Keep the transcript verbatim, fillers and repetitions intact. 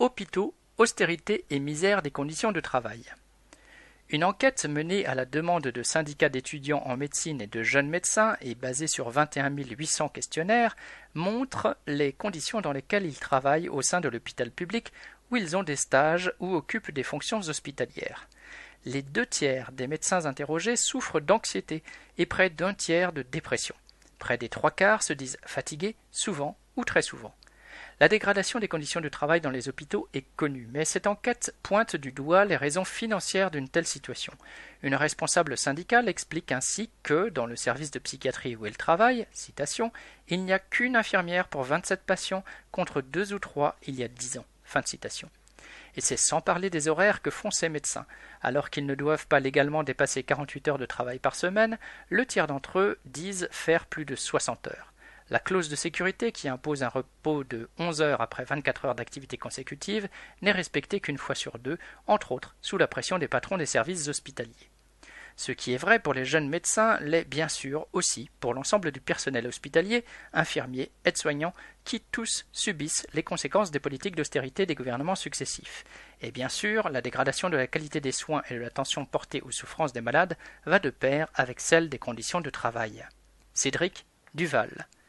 Hôpitaux, austérité et misère des conditions de travail. Une enquête menée à la demande de syndicats d'étudiants en médecine et de jeunes médecins et basée sur vingt et un mille huit cents questionnaires montre les conditions dans lesquelles ils travaillent au sein de l'hôpital public où ils ont des stages ou occupent des fonctions hospitalières. Les deux tiers des médecins interrogés souffrent d'anxiété et près d'un tiers de dépression. Près des trois quarts se disent fatigués, souvent ou très souvent. La dégradation des conditions de travail dans les hôpitaux est connue, mais cette enquête pointe du doigt les raisons financières d'une telle situation. Une responsable syndicale explique ainsi que, dans le service de psychiatrie où elle travaille, citation, il n'y a qu'une infirmière pour vingt-sept patients contre deux ou trois il y a dix ans. Fin de citation. Et c'est sans parler des horaires que font ces médecins. Alors qu'ils ne doivent pas légalement dépasser quarante-huit heures de travail par semaine, le tiers d'entre eux disent faire plus de soixante heures. La clause de sécurité qui impose un repos de onze heures après vingt-quatre heures d'activité consécutive n'est respectée qu'une fois sur deux, entre autres sous la pression des patrons des services hospitaliers. Ce qui est vrai pour les jeunes médecins l'est bien sûr aussi pour l'ensemble du personnel hospitalier, infirmiers, aides-soignants, qui tous subissent les conséquences des politiques d'austérité des gouvernements successifs. Et bien sûr, la dégradation de la qualité des soins et de l'attention portée aux souffrances des malades va de pair avec celle des conditions de travail. Cédric Duval.